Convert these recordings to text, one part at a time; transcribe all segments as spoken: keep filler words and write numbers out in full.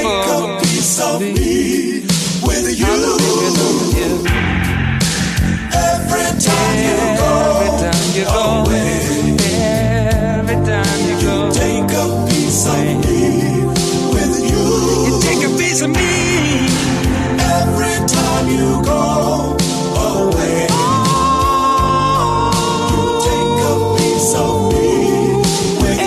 Take a piece of me with you. Every time you go away, every time you go, take a piece of me with you. You take a piece of me every time you go away. You take a piece of me with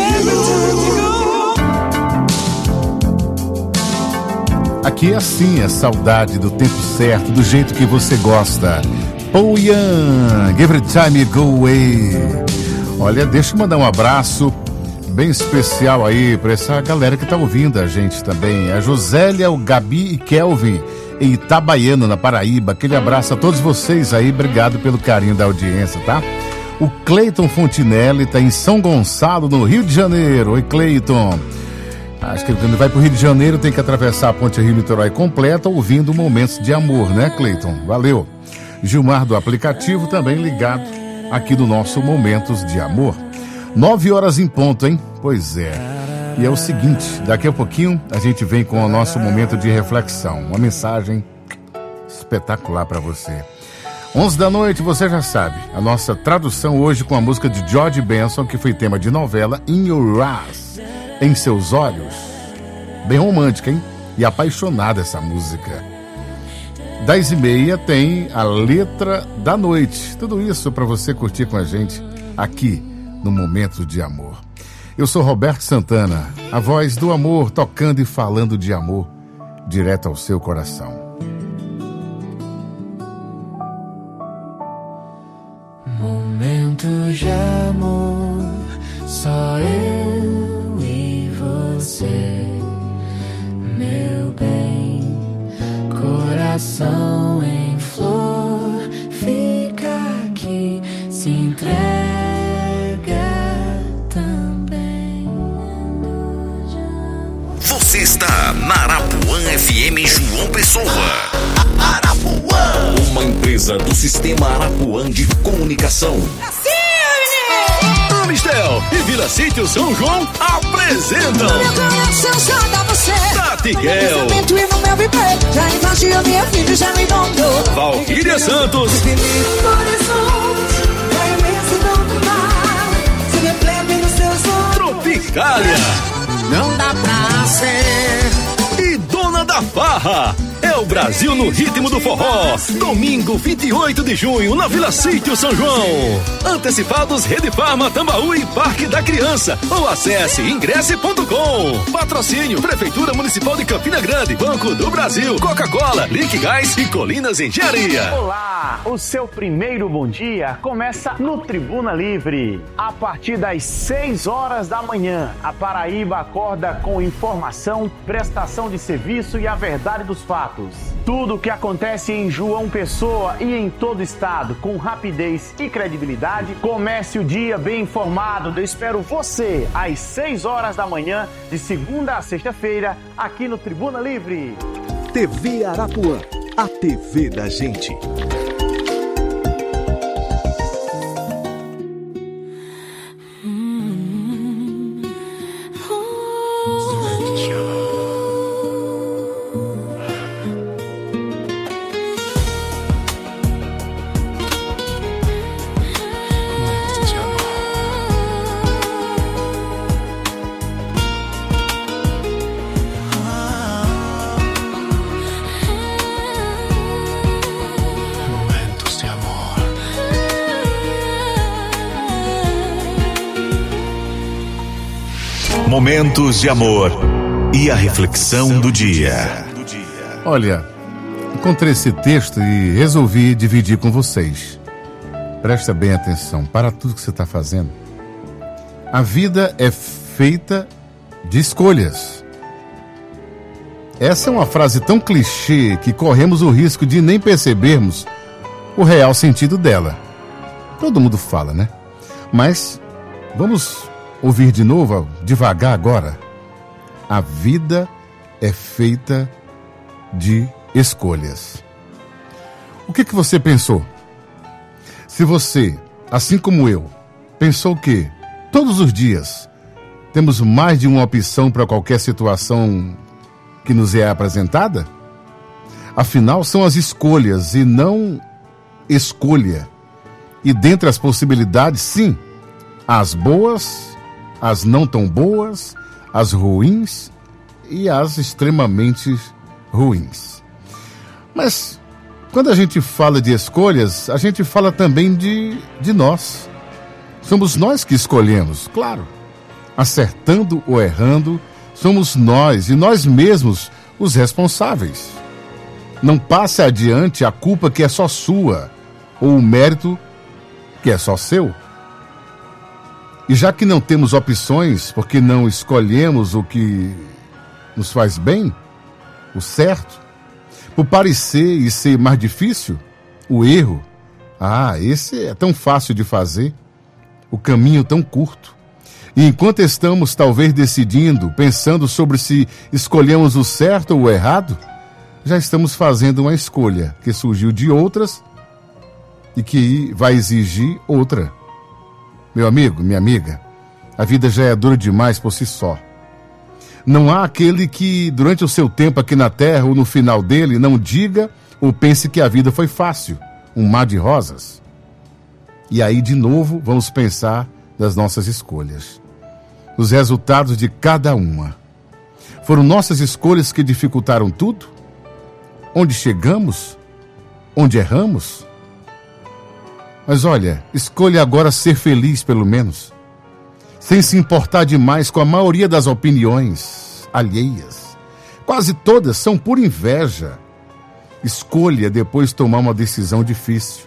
you. Aqui é assim, é saudade do tempo certo, do jeito que você gosta. Paul Young, Every Time You Go Away. Olha, deixa eu mandar um abraço bem especial aí para essa galera que tá ouvindo a gente também. A Josélia, o Gabi e Kelvin, em Itabaiana, na Paraíba. Aquele abraço a todos vocês aí, obrigado pelo carinho da audiência, tá? O Cleiton Fontinelli tá em São Gonçalo, no Rio de Janeiro. Oi, Cleiton. Acho que quando vai pro Rio de Janeiro tem que atravessar a ponte Rio-Niterói completa ouvindo Momentos de Amor, né, Cleiton? Valeu. Gilmar do aplicativo também ligado aqui no nosso Momentos de Amor. Nove horas em ponto, hein? Pois é. E é o seguinte, daqui a pouquinho a gente vem com o nosso momento de reflexão. Uma mensagem espetacular para você. Onze da noite, você já sabe, a nossa tradução hoje com a música de George Benson, que foi tema de novela In Your Eyes, Em Seus Olhos. Bem romântica, hein? E apaixonada essa música. Dez e meia tem a letra da noite. Tudo isso para você curtir com a gente aqui no Momento de Amor. Eu sou Roberto Santana, a voz do amor, tocando e falando de amor direto ao seu coração. Momentos de amor, só eu e você, meu bem. Coração em flor, fica aqui, se entrega também. Você está na Arapuã F M João Pessoa. Arapuã, uma empresa do Sistema Arapuã de Comunicação. Amistel e Vila Sítio São João apresentam Meu coração só dá você. Tatiquel, E no meu viver, já invadiu minha vida, já me inundou. Valquíria Santos, Tropicália, Não dá pra ser. e Dona da Farra. É o Brasil no ritmo do forró. Domingo, vinte e oito de junho, na Vila Sítio São João. Antecipados Rede Farma, Tambaú e Parque da Criança. Ou acesse ingresse ponto com. Patrocínio Prefeitura Municipal de Campina Grande, Banco do Brasil, Coca-Cola, Liquigás e Colinas Engenharia. Olá, o seu primeiro bom dia começa no Tribuna Livre. A partir das seis horas da manhã, a Paraíba acorda com informação, prestação de serviço e a verdade dos fatos. Tudo o que acontece em João Pessoa e em todo o estado, com rapidez e credibilidade. Comece o dia bem informado. Eu espero você às seis horas da manhã, de segunda a sexta-feira, aqui no Tribuna Livre. T V Arapuã, a T V da gente. Momentos de Amor e a reflexão do dia. Olha, encontrei esse texto e resolvi dividir com vocês. Presta bem atenção para tudo que você está fazendo. A vida é feita de escolhas. Essa é uma frase tão clichê que corremos o risco de nem percebermos o real sentido dela. Todo mundo fala, né? Mas vamos ouvir de novo, devagar agora. A vida é feita de escolhas. O que que você pensou? Se você, assim como eu, pensou que todos os dias temos mais de uma opção para qualquer situação que nos é apresentada? Afinal, são as escolhas e não escolha. E dentre as possibilidades, sim, as boas, as não tão boas, as ruins e as extremamente ruins. Mas quando a gente fala de escolhas, a gente fala também de, de nós. Somos nós que escolhemos, claro. Acertando ou errando, somos nós e nós mesmos os responsáveis. Não passe adiante a culpa que é só sua, ou o mérito que é só seu. E já que não temos opções, porque não escolhemos o que nos faz bem, o certo, por parecer e ser mais difícil, o erro, ah, esse é tão fácil de fazer, o caminho tão curto. E enquanto estamos talvez decidindo, pensando sobre se escolhemos o certo ou o errado, já estamos fazendo uma escolha que surgiu de outras e que vai exigir outra. Meu amigo, minha amiga, a vida já é dura demais por si só. Não há aquele que, durante o seu tempo aqui na Terra ou no final dele, não diga ou pense que a vida foi fácil, um mar de rosas. E aí, de novo, vamos pensar das nossas escolhas. Os resultados de cada uma. Foram nossas escolhas que dificultaram tudo? Onde chegamos? Onde erramos? Mas olha, escolha agora ser feliz, pelo menos. Sem se importar demais com a maioria das opiniões alheias. Quase todas são por inveja. Escolha depois tomar uma decisão difícil.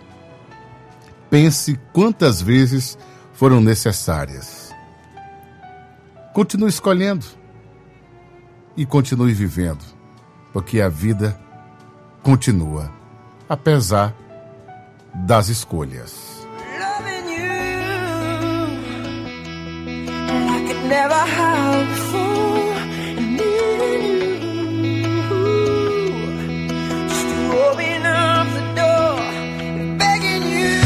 Pense quantas vezes foram necessárias. Continue escolhendo. E continue vivendo. Porque a vida continua, apesar das escolhas. Never have before, and needing you, just to open up the door, and begging you,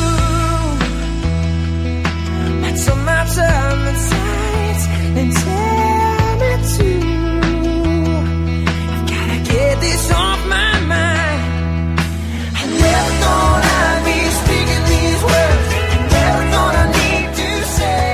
but some my time and sights, and tell me to, I've gotta get this off my mind. I never thought I'd be speaking these words, I never thought I need to say.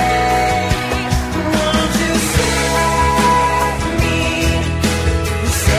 Say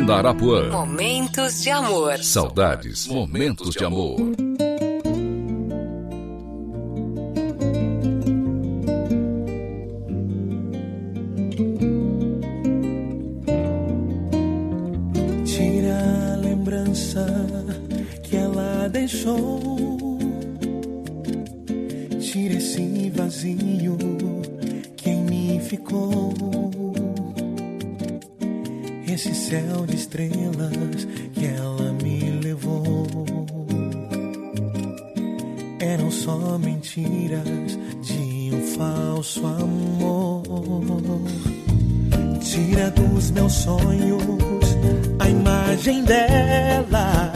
Arapuã. Momentos de amor. Saudades, momentos de amor. Tira a lembrança que ela deixou. Tira esse vazio que em mim ficou. Esse céu de estrelas que ela me levou eram só mentiras de um falso amor. Tira dos meus sonhos a imagem dela.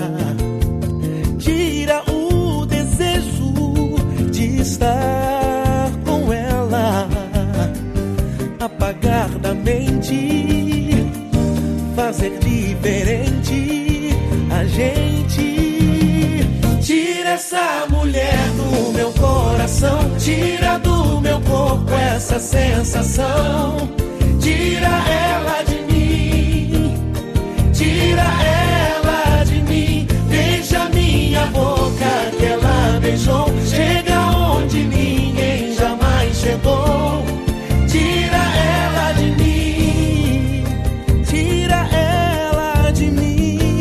Tira o desejo de estar com ela. Apagar da mente, fazer diferente a gente. Tira essa mulher do meu coração, tira do meu corpo essa sensação. Tira ela de mim, tira ela de mim. Beija minha boca que ela beijou, chega onde ninguém jamais chegou. Tira ela de mim, tira ela de mim.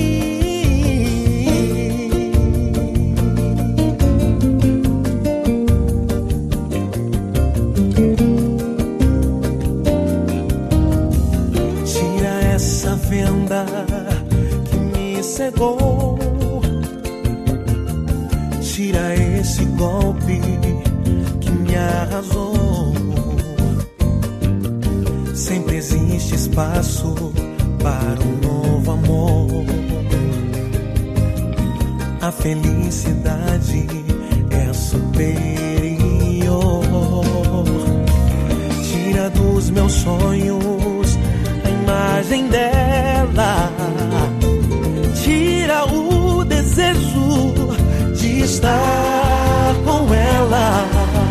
Tira essa venda que me cegou. Tira esse golpe que me arrasou. Sempre existe espaço para um novo amor. A felicidade é superior. Tira dos meus sonhos a imagem dela. Tira o desejo de estar com ela.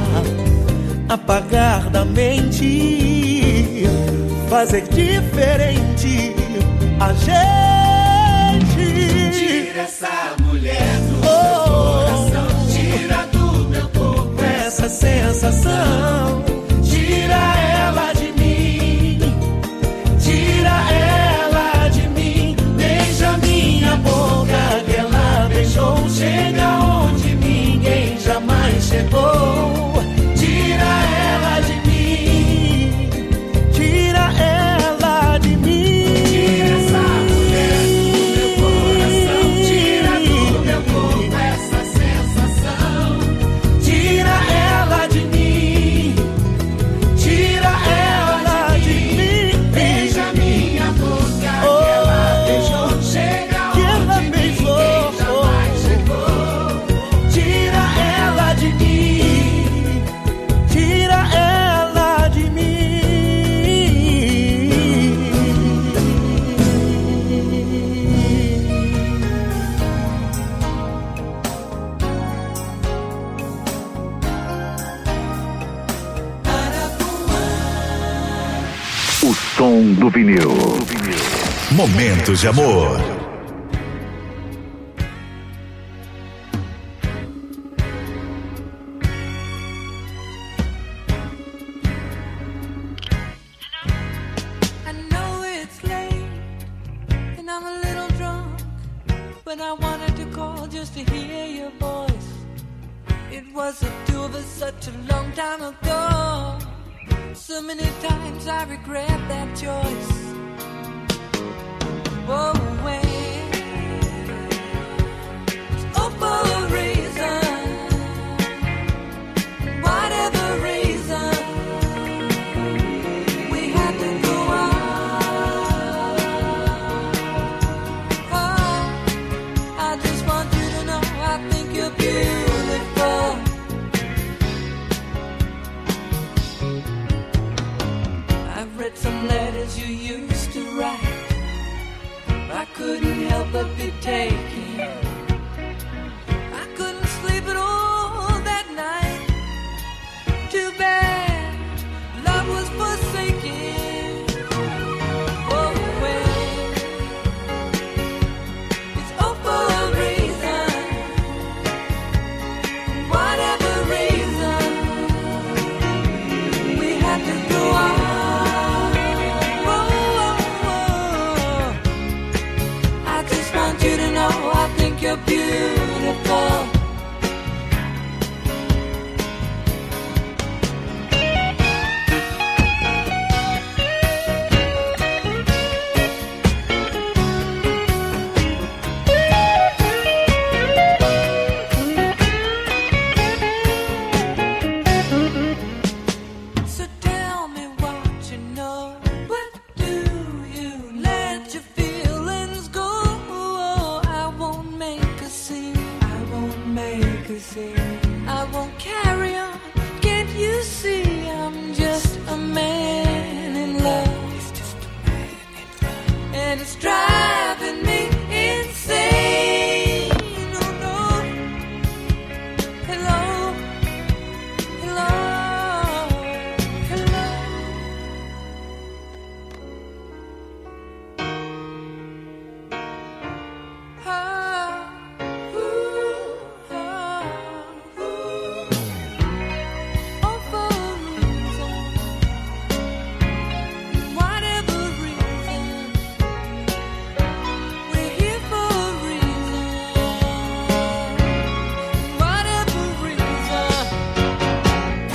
Apagar da mente, fazer diferente a gente. Tira essa mulher do oh, meu coração, tira do meu corpo essa sensação. Tira ela de mim, tira ela de mim. Beija minha boca que ela beijou, chega onde ninguém jamais chegou. Tira ela de mim, tira ela de mim. Tira essa mulher do meu coração, tira do meu corpo essa sensação. Tira ela de mim, tira ela de mim. Beija minha boca que ela beijou, chega onde ninguém jamais chegou. Tira ela de mim, tira ela de mim. O som do vinil. Momentos de amor. I know it's late and I'm a little drunk, but I wanted to call just to hear your voice. It was the two of us such a long time ago. So many times I regret that choice. Whoa, wait. Oh, for a reason, whatever reason, we had to go on. Oh, I just want you to know I think you're beautiful. I've read some letters you used to write. I couldn't I won't carry on. Can't you see I'm just a man in love? And it's driving me insane. Oh no. Hello. Hello. Hello. Ah, ooh, ah, ooh. Oh, for a reason, whatever reason, we're here for a reason, whatever reason. Ah,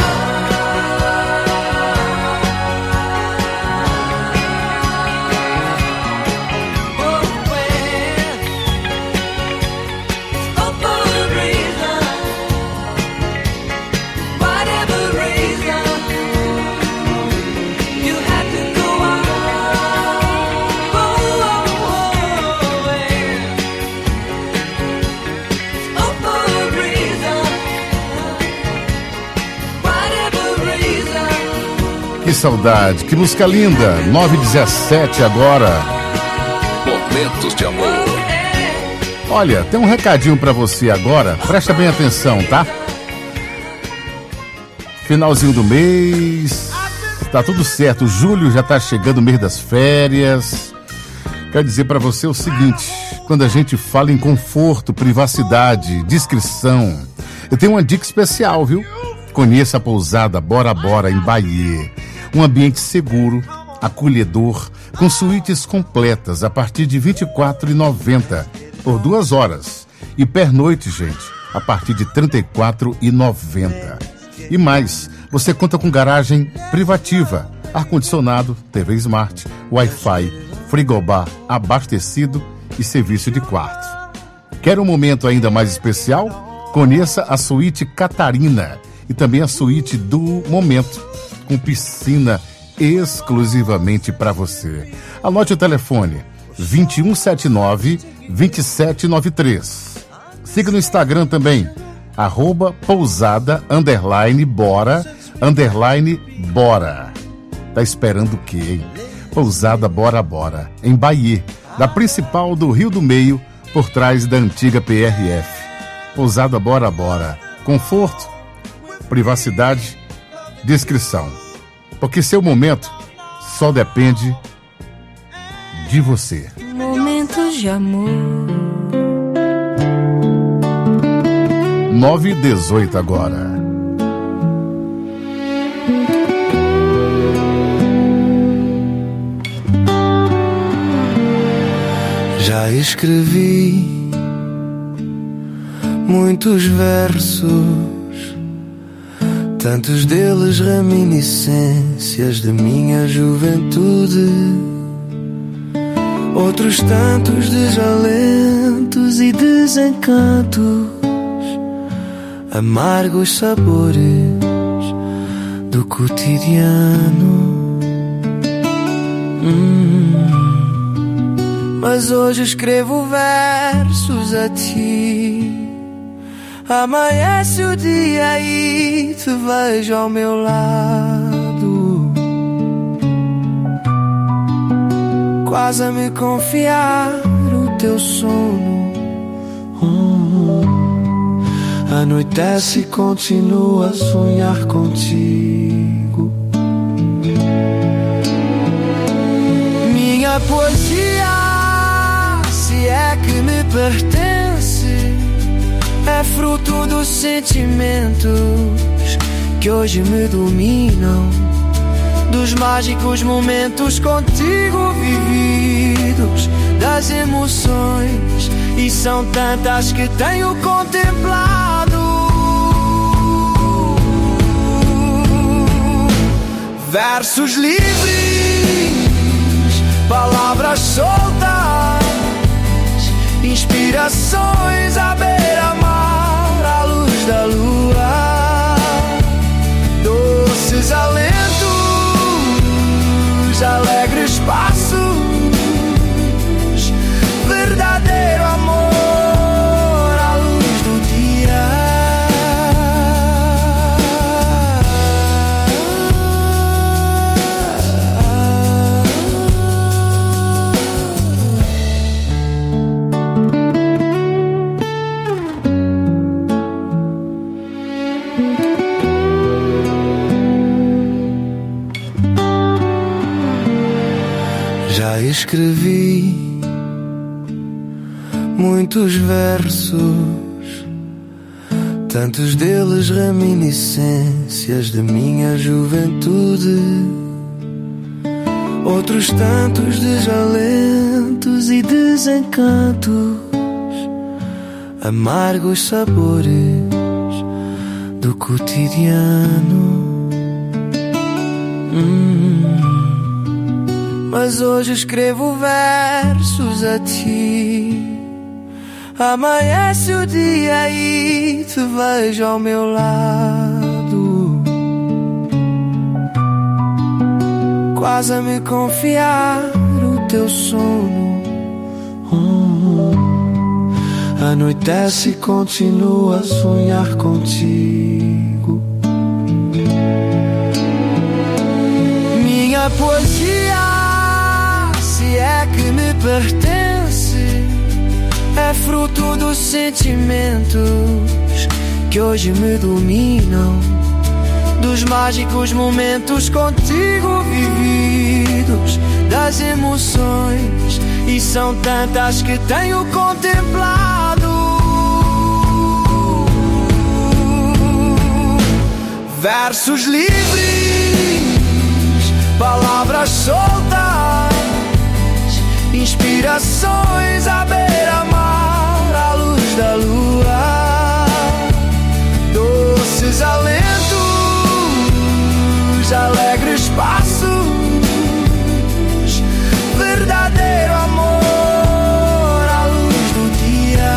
oh, when oh, for a reason, whatever reason, you had to go on. Oh, oh, oh, when oh, for a reason, whatever reason. Que saudade, que música linda. nove e dezessete agora. Momentos de amor. Olha, tem um recadinho pra você agora. Presta bem atenção, tá? Finalzinho do mês. Tá tudo certo. Julho já tá chegando, o mês das férias. Quero dizer pra você o seguinte: quando a gente fala em conforto, privacidade, discrição, eu tenho uma dica especial, viu? Conheça a pousada Bora Bora em Bahia. Um ambiente seguro, acolhedor, com suítes completas a partir de vinte e quatro reais e noventa centavos por duas horas. E pernoite, gente, a partir de trinta e quatro reais e noventa centavos. E mais, você conta com garagem privativa, ar-condicionado, T V Smart, Wi-Fi, frigobar abastecido e serviço de quarto. Quer um momento ainda mais especial? Conheça a suíte Catarina e também a suíte do Momento, com piscina exclusivamente para você. Anote o telefone vinte e um setenta e nove, vinte e sete noventa e três. Siga no Instagram também, arroba pousada, underline, bora, underline, bora. Tá esperando o quê, hein? Pousada Bora Bora, em Bahia, da principal do Rio do Meio, por trás da antiga P R F. Pousada Bora Bora. Conforto, privacidade, discrição. Porque seu momento só depende de você. Momentos de amor. nove e dezoito agora. Já escrevi muitos versos, tantos deles reminiscências de minha juventude, outros tantos desalentos e desencantos, amargos sabores do cotidiano. Hum. Mas hoje escrevo versos a ti. Amanhece o dia e te vejo ao meu lado, quase a me confiar o teu sono. Hum. Anoitece e continuo a sonhar contigo. Minha poesia, se é que me pertence, é fruto dos sentimentos que hoje me dominam, dos mágicos momentos contigo vividos, das emoções, e são tantas que tenho contemplado. Versos livres, palavras soltas, inspirações à beira-mar, à luz da lua, doces alentos, alegres passos, verdadeiro amor à luz do dia. escrevi muitos versos, tantos deles reminiscências de minha juventude, outros tantos desalentos e desencantos, amargos sabores do cotidiano. Hum. Mas hoje escrevo versos a ti. Amanhece o dia e te vejo ao meu lado, quase a me confiar o teu sono. Hum. Anoitece e continuo a sonhar contigo. Minha poesia, se é que me pertence, é fruto dos sentimentos que hoje me dominam, dos mágicos momentos contigo vividos, das emoções, e são tantas que tenho contemplado. Versos livres, palavras soltas, inspirações à beira-mar, à luz da lua, doces alentos, alegres passos, verdadeiro amor à luz do dia.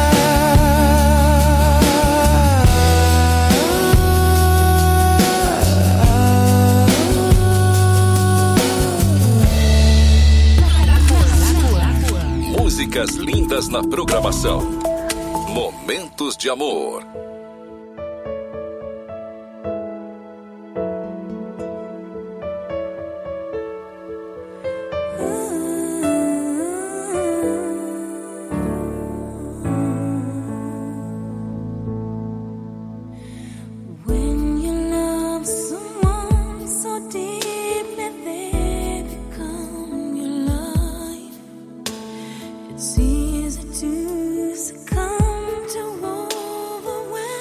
Músicas lindas na programação. Momentos de amor. It's easy to succumb to overwhelm.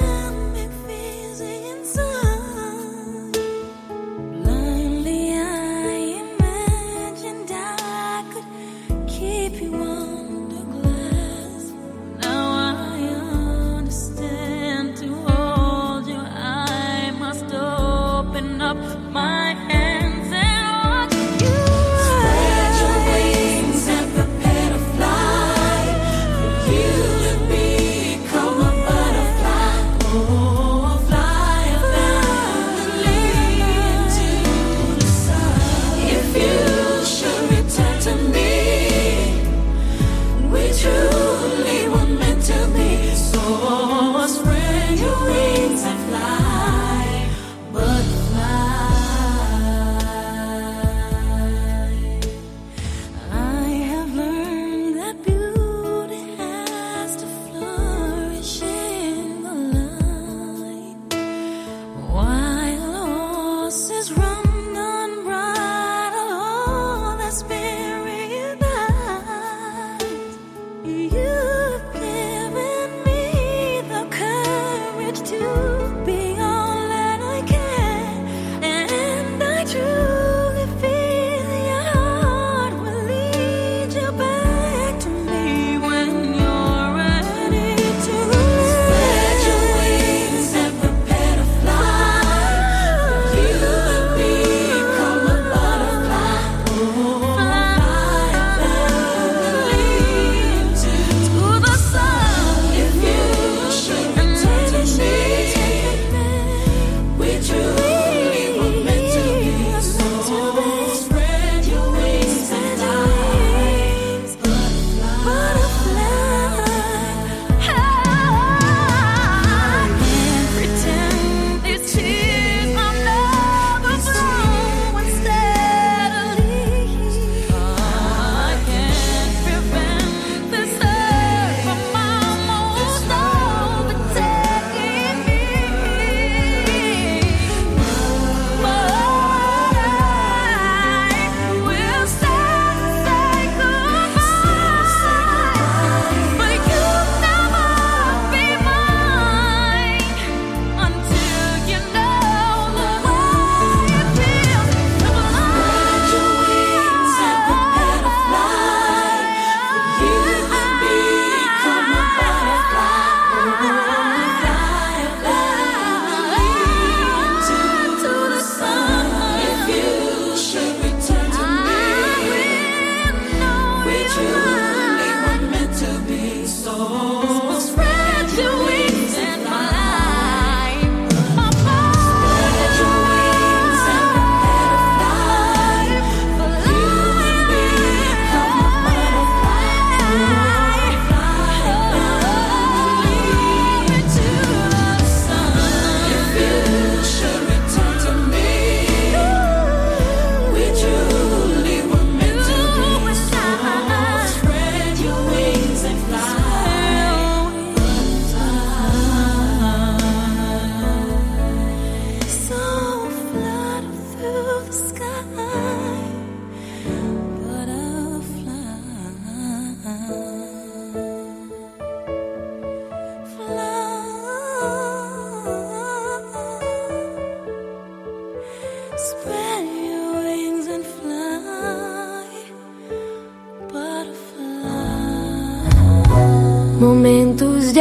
de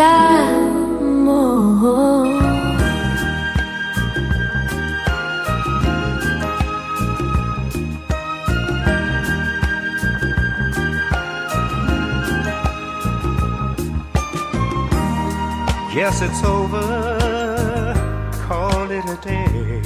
amor. Guess it's over, call it a day.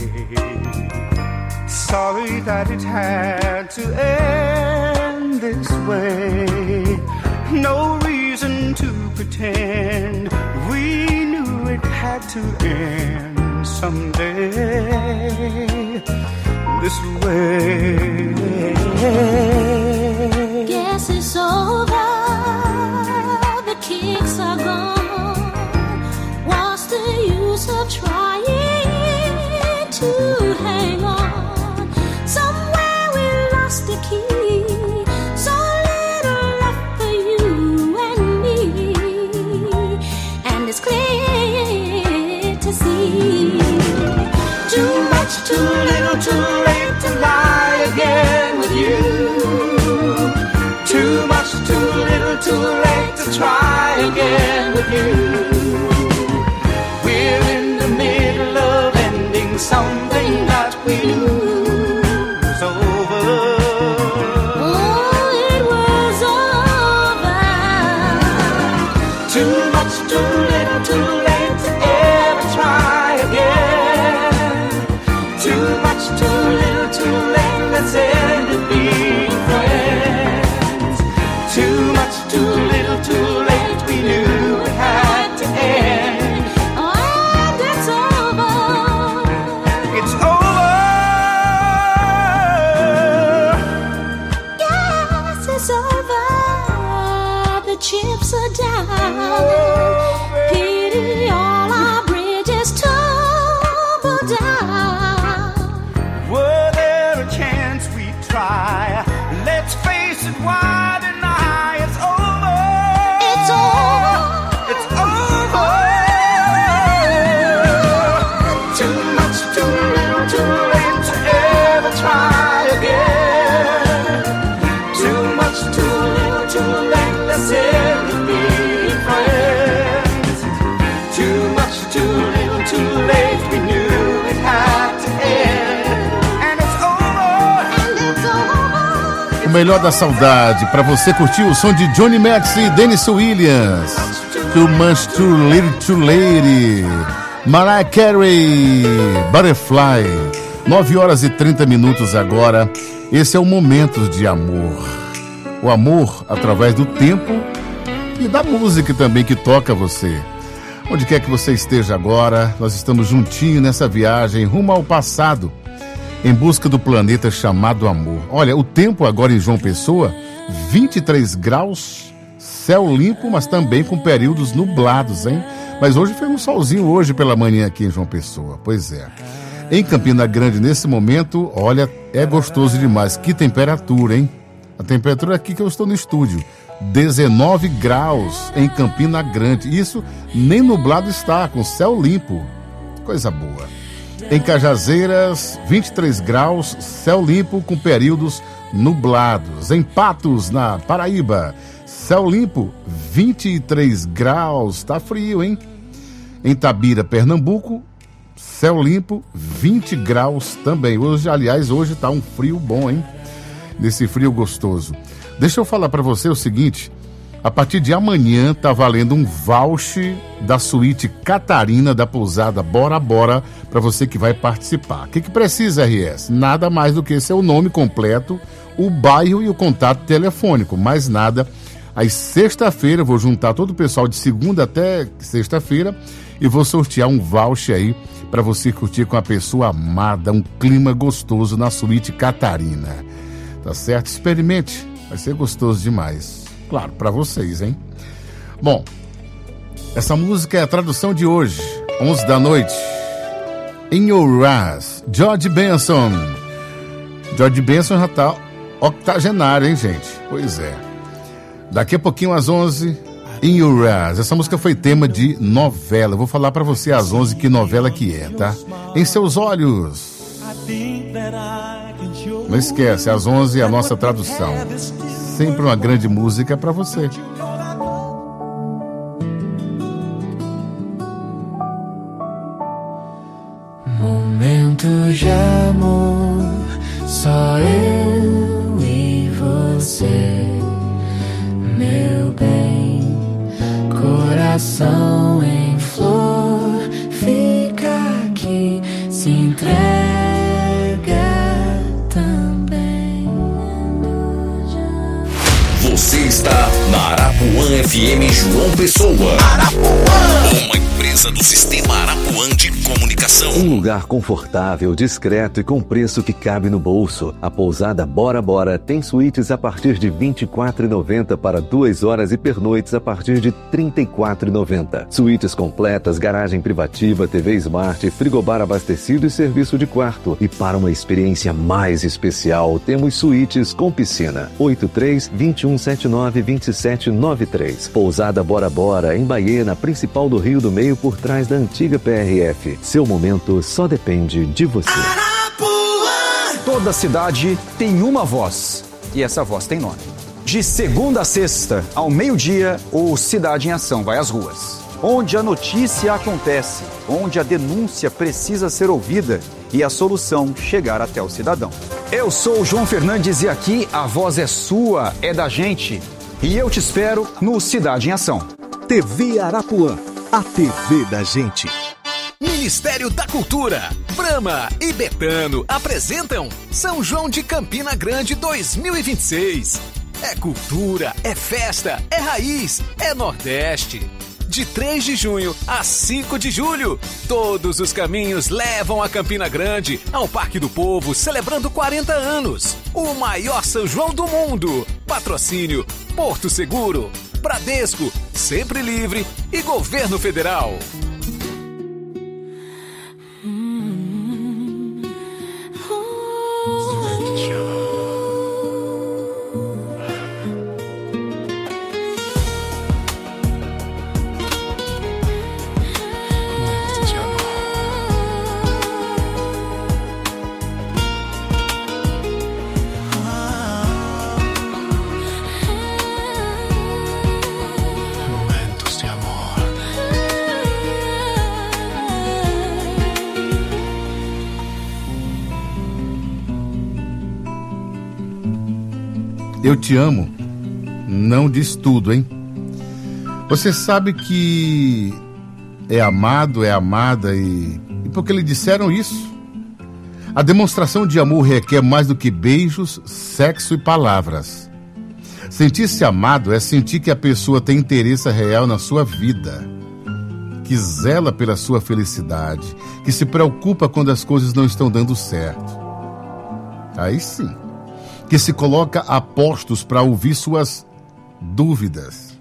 Sorry that it had to end this way. No reason to pretend, we knew it had to end someday this way. Guess it's over, the kicks are gone. What's the use of trying to hang on? Somewhere we lost the key, so little left for you and me, and it's clear to see. Too much, too little, too late to lie again with you. Too much, too little, too late to try again with you. We're in the middle of ending something that we knew was over. Oh, it was over. Too much, too little, too late to ever try again. Too much, too little, too late, let's end it being friends. Too much, too little, too late, we knew it had to end. And it's over. It's over. Yes, it's over. The chips are down. Pity all our bridges tumble down. Were there a chance we'd try? Let's face it, why deny? It's over. It's over. It's over. Too much, too little, too late to ever try again. Too much, too little, too late, let's end it being friends. Too much, too little, too late, we knew it had to end. And it's over. And it's over. O melhor da saudade, pra você curtir o som de Johnny Max e Dennis Williams. Too much, too little, too late. Mariah Carey, Butterfly. nove horas e trinta minutos agora. Esse é o momento de amor. O amor através do tempo e da música também que toca você. Onde quer que você esteja agora, nós estamos juntinhos nessa viagem rumo ao passado, em busca do planeta chamado amor. Olha, o tempo agora em João Pessoa, vinte e três graus, céu limpo, mas também com períodos nublados, hein? Mas hoje foi um solzinho hoje pela manhã aqui em João Pessoa, pois é. Em Campina Grande, nesse momento, olha, é gostoso demais. Que temperatura, hein? A temperatura aqui que eu estou no estúdio, dezenove graus em Campina Grande. Isso nem nublado está, com céu limpo. Coisa boa. Em Cajazeiras, vinte e três graus, céu limpo com períodos nublados. Em Patos, na Paraíba, céu limpo, vinte e três graus. Tá frio, hein? Em Tabira, Pernambuco, céu limpo, vinte graus também. Hoje, aliás, hoje tá um frio bom, hein? Nesse frio gostoso. Deixa eu falar para você o seguinte: a partir de amanhã tá valendo um voucher da suíte Catarina da pousada Bora Bora para você que vai participar. O que, que precisa, R S? Nada mais do que seu nome completo, o bairro e o contato telefônico, mais nada. Aí sexta-feira eu vou juntar todo o pessoal de segunda até sexta-feira e vou sortear um voucher aí para você curtir com a pessoa amada, um clima gostoso na suíte Catarina. Tá certo? Experimente, vai ser gostoso demais. Claro, para vocês, hein? Bom, essa música é a tradução de hoje, onze da noite. In Your Eyes, George Benson. George Benson já tá octogenário, hein, gente? Pois é. Daqui a pouquinho às onze, In Your Eyes. Essa música foi tema de novela. Eu vou falar pra você às onze que novela que é, tá? Em Seus Olhos. Não esquece, às onze a nossa tradução. Sempre uma grande música pra você. Momentos de amor, só eu e você, meu bem, coração em flor, fica aqui, se entrega também. Você está na Arapuã F M João Pessoa. Arapuã, uma empresa do Sistema Arapuã de Comunicação. Um lugar confortável, discreto e com preço que cabe no bolso. A pousada Bora Bora tem suítes a partir de vinte e quatro reais e noventa centavos para duas horas e pernoites a partir de trinta e quatro reais e noventa centavos. Suítes completas, garagem privativa, T V Smart, frigobar abastecido e serviço de quarto. E para uma experiência mais especial, temos suítes com piscina. oito três, dois um sete nove, dois sete nove três. Pousada Bora Bora, em Baiena, principal do Rio do Meio, por trás da antiga P R F. Seu momento só depende de você. Toda cidade tem uma voz, e essa voz tem nome. De segunda a sexta, ao meio-dia, o Cidade em Ação vai às ruas. Onde a notícia acontece, onde a denúncia precisa ser ouvida e a solução chegar até o cidadão. Eu sou o João Fernandes e aqui a voz é sua, é da gente. E eu te espero no Cidade em Ação. T V Arapuã, a T V da gente. Ministério da Cultura, Brahma e Betano apresentam São João de Campina Grande dois mil e vinte e seis. É cultura, é festa, é raiz, é Nordeste. De três de junho a cinco de julho, todos os caminhos levam a Campina Grande ao Parque do Povo, celebrando quarenta anos. O maior São João do mundo. Patrocínio Porto Seguro, Bradesco, Sempre Livre e Governo Federal. Eu te amo não diz tudo, hein? Você sabe que é amado, é amada e, e porque lhe disseram isso? A demonstração de amor requer mais do que beijos, sexo e palavras. Sentir-se amado é sentir que a pessoa tem interesse real na sua vida, que zela pela sua felicidade, que se preocupa quando as coisas não estão dando certo. Aí sim. Que se coloca a postos para ouvir suas dúvidas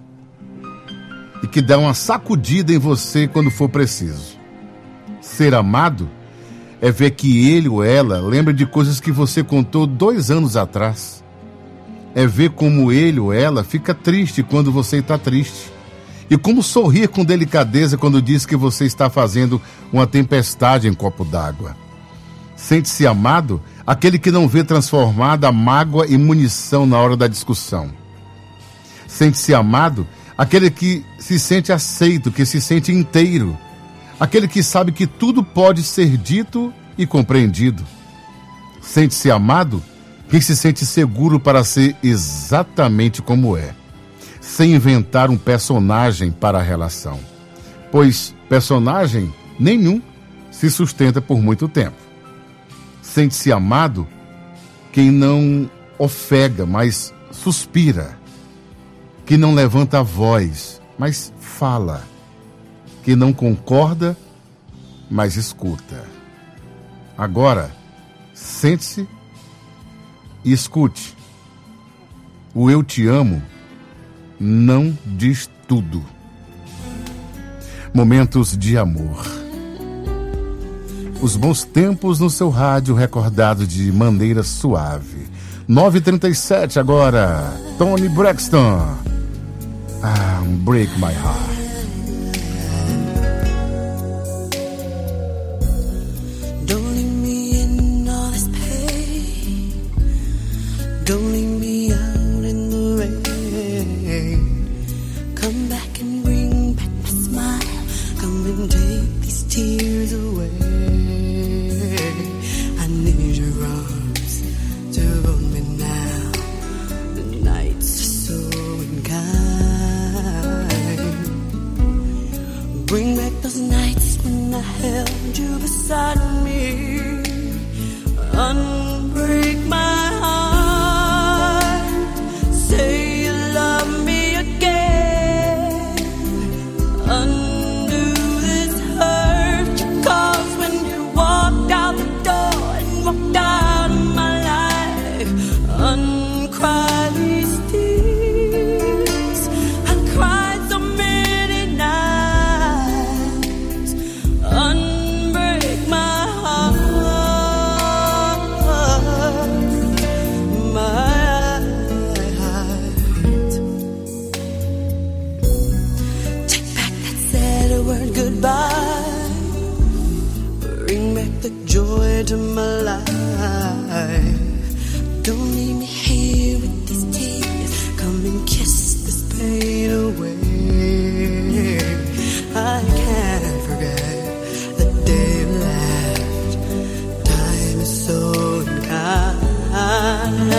e que dá uma sacudida em você quando for preciso. Ser amado é ver que ele ou ela lembra de coisas que você contou dois anos atrás. É ver como ele ou ela fica triste quando você está triste e como sorrir com delicadeza quando diz que você está fazendo uma tempestade em copo d'água. Sente-se amado aquele que não vê transformada a mágoa em munição na hora da discussão. Sente-se amado aquele que se sente aceito, que se sente inteiro. Aquele que sabe que tudo pode ser dito e compreendido. Sente-se amado quem se sente seguro para ser exatamente como é, sem inventar um personagem para a relação. Pois personagem nenhum se sustenta por muito tempo. Sente-se amado quem não ofega, mas suspira. Que não levanta a voz, mas fala. Que não concorda, mas escuta. Agora, sente-se e escute. O eu te amo não diz tudo. Momentos de amor. Os bons tempos no seu rádio recordado de maneira suave. nove e trinta e sete agora. Toni Braxton. Ah, Break My Heart. Don't leave me in all this pain. Don't leave me out in the rain. Come back and bring back my smile. Come and take these tears away. held you beside me. Unbreak my heart. Say you love me again. Undo this hurt you caused when you walked out the door and walked out of my life. Uncry these tears. I cried so many nights. Unbreak my heart. Word goodbye. Bring back the joy to my life. Don't leave me here with these tears. Come and kiss this pain away. I can't forget the day you left. Time is so unkind,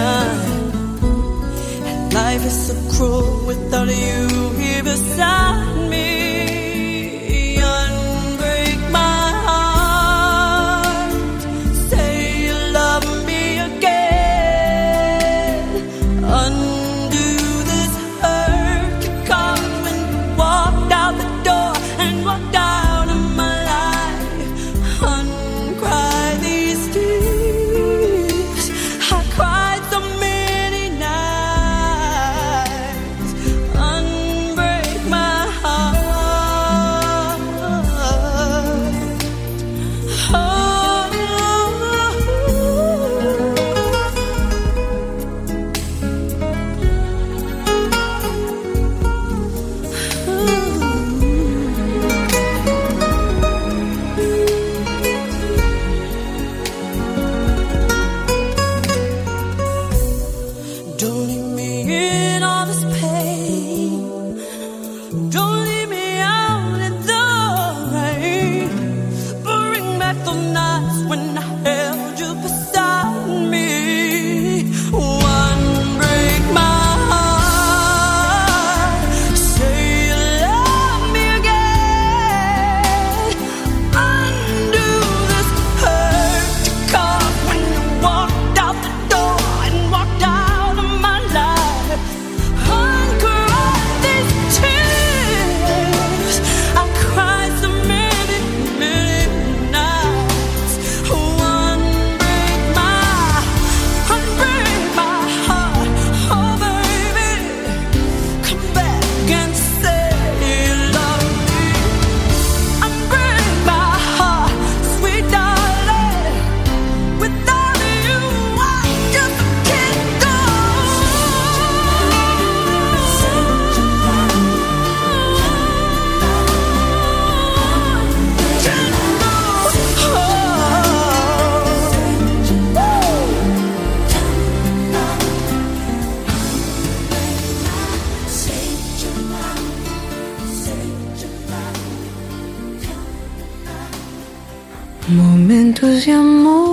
and life is so cruel without you here beside me. Momentos de amor.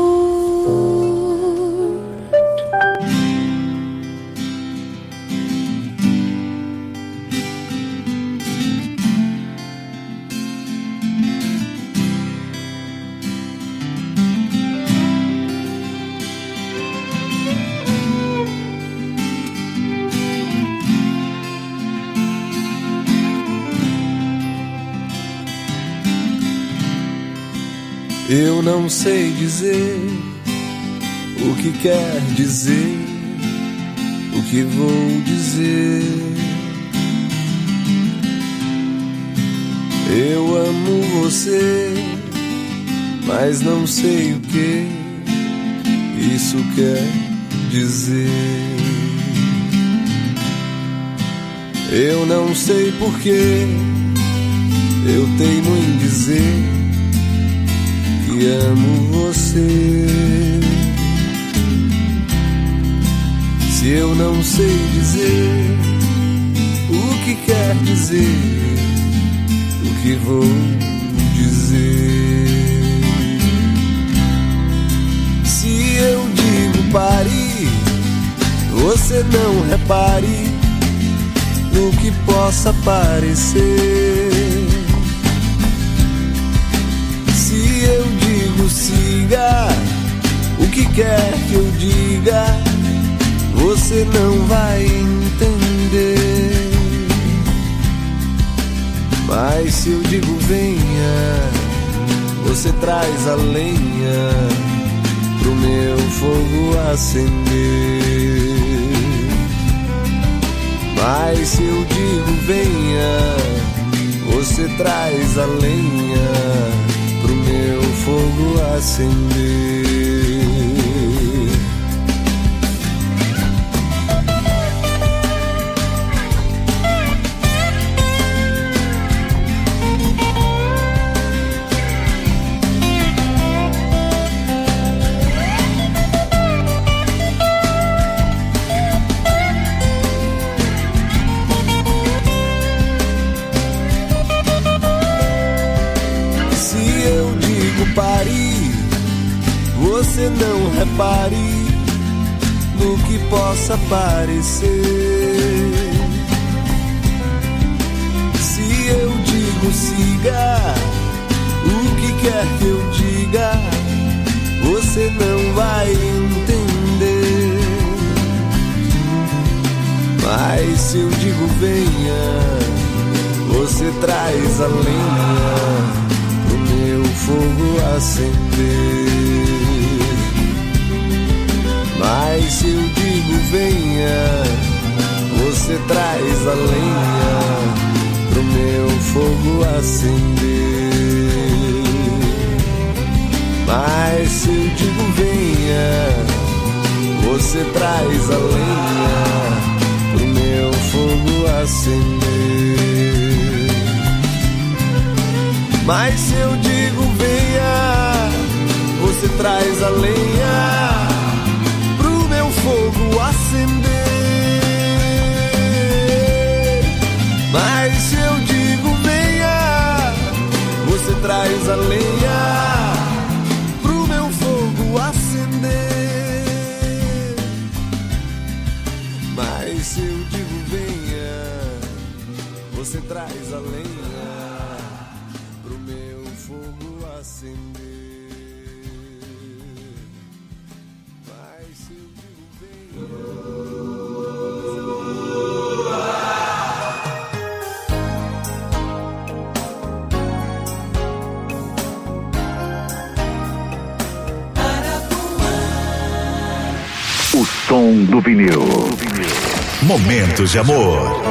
Eu não sei dizer o que quer dizer, o que vou dizer. Eu amo você, mas não sei o que isso quer dizer. Eu não sei porquê, eu teimo em dizer que amo você. Se eu não sei dizer o que quer dizer, o que vou dizer. Se eu digo pare, você não repare no que possa parecer. Se que quer que eu diga, você não vai entender. Mas se eu digo venha, você traz a lenha pro meu fogo acender. Mas se eu digo venha, você traz a lenha pro meu fogo acender. Você não repare no que possa parecer. Se eu digo siga, o que quer que eu diga, você não vai entender. Mas se eu digo venha, você traz a lenha pro meu fogo acender. Mas se eu digo venha, você traz a lenha pro meu fogo acender. Mas se eu digo venha, você traz a lenha pro meu fogo acender. Mas se eu digo venha, você traz a lenha fogo acender. Mas se eu digo venha, você traz a lenha pro meu fogo acender. Mas se eu digo venha, você traz a lenha pro meu fogo acender. O som do vinil. Momentos de amor.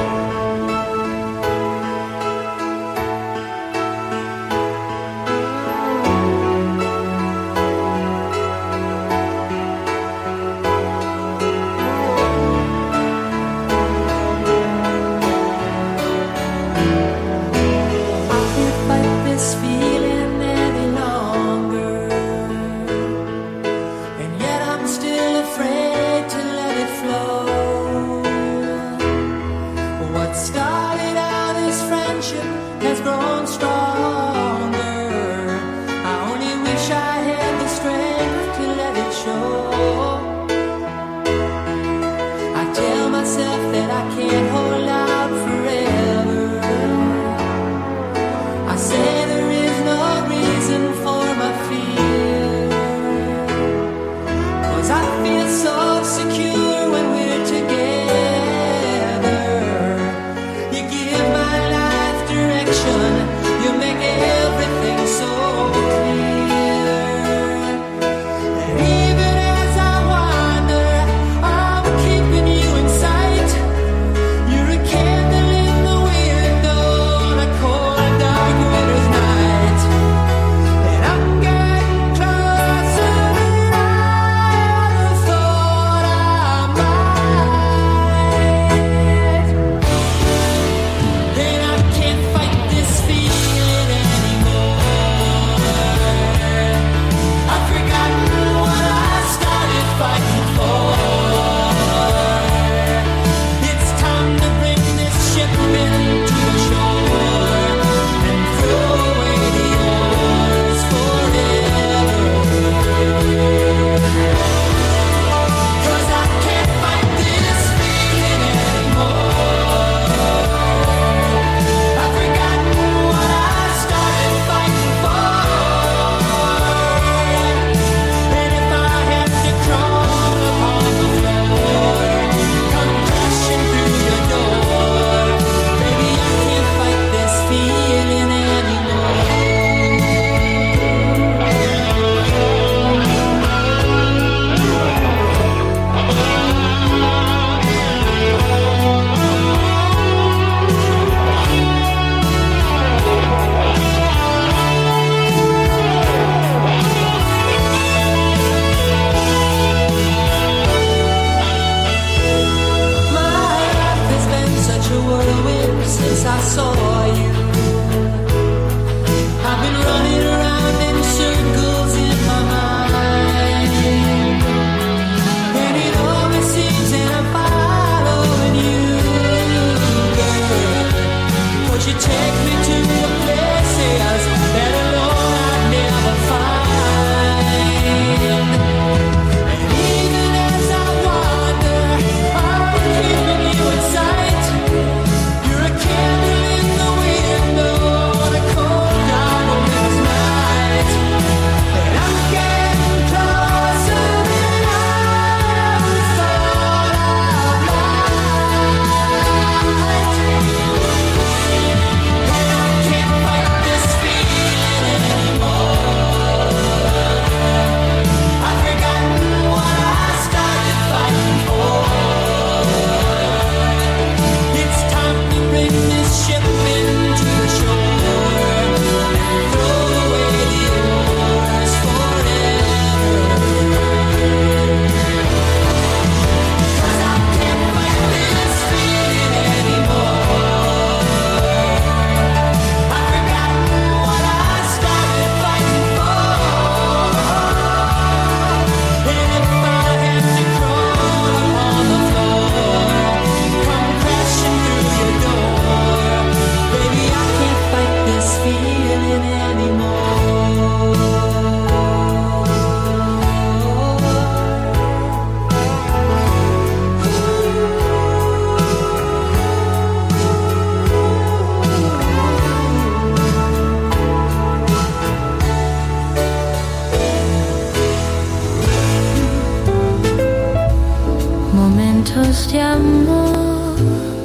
momentos de amor.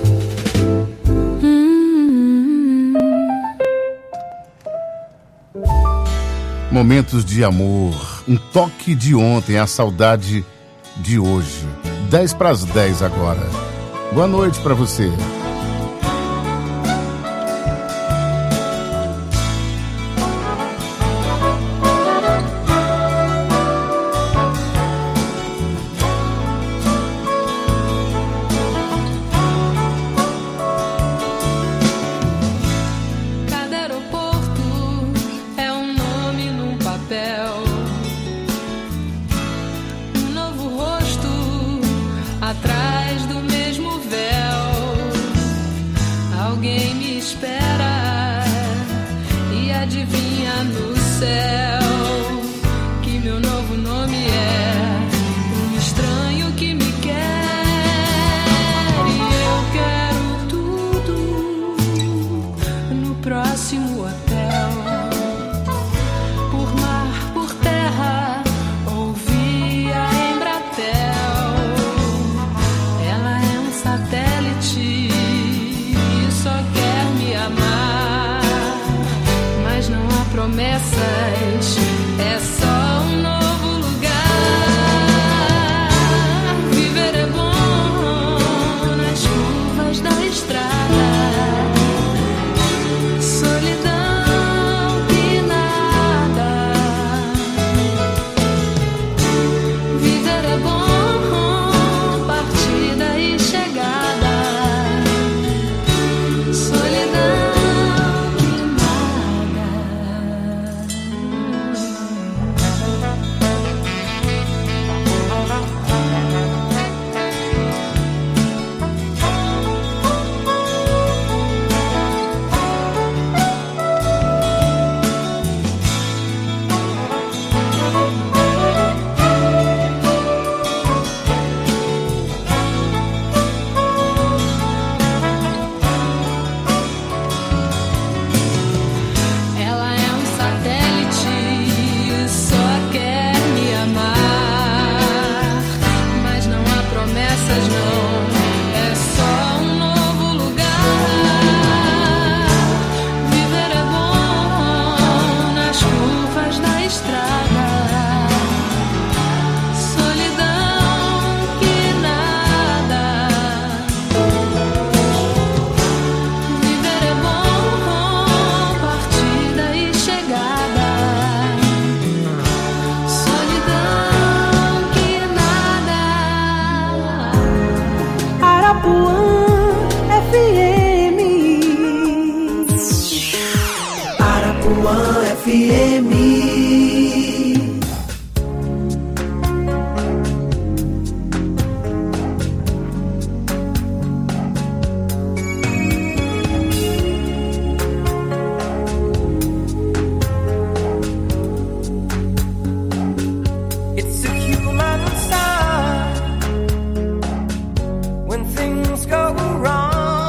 Mm. Momentos de amor, um toque de ontem, a saudade de hoje. dez para as dez agora. Boa noite para você.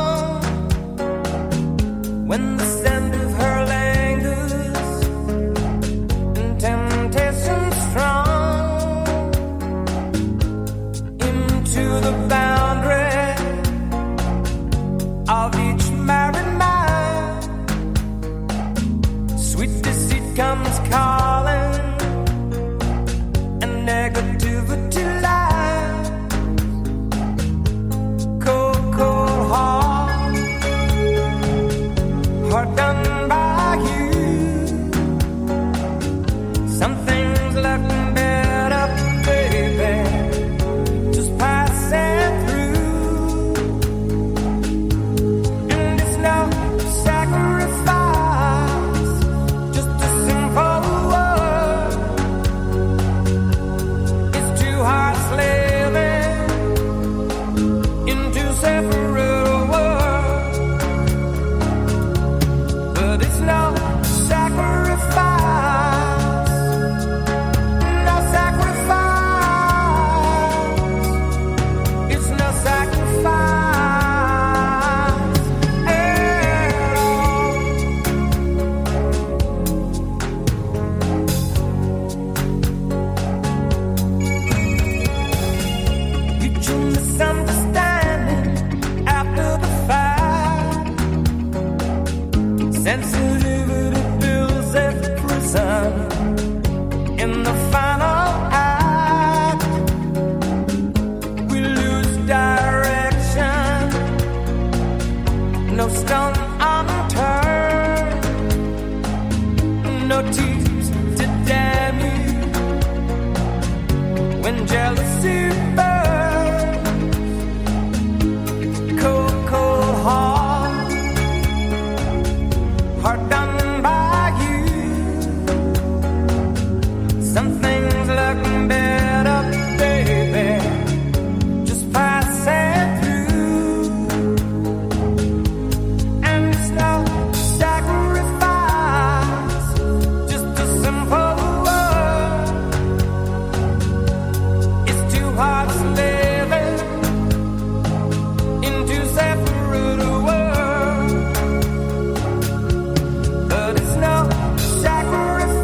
When the scent of her lingers Something's looking better, baby. Just pass it through. And it's no sacrifice, just a simple word. It's two hearts living in two separate worlds. But it's no sacrifice.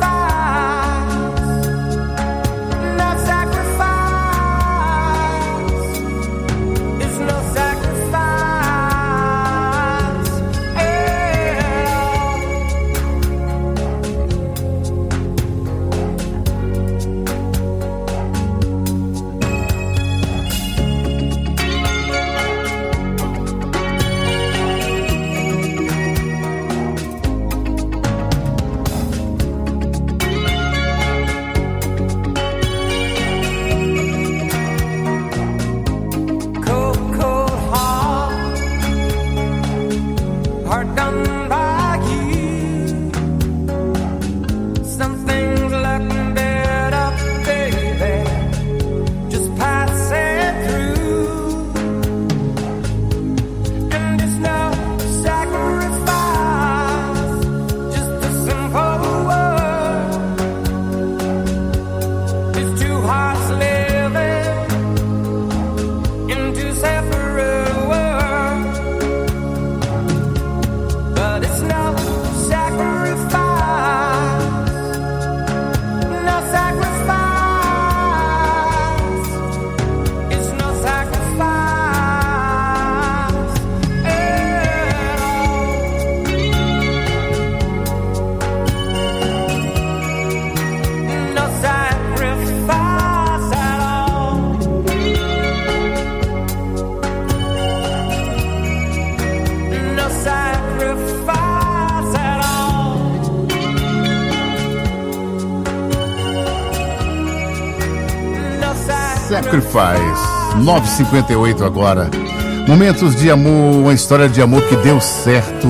Sacrifice, nove e cinquenta e oito agora. Momentos de amor, uma história de amor que deu certo.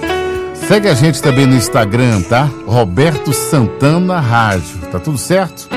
Segue a gente também no Instagram, tá? Roberto Santana Rádio. Tá tudo certo?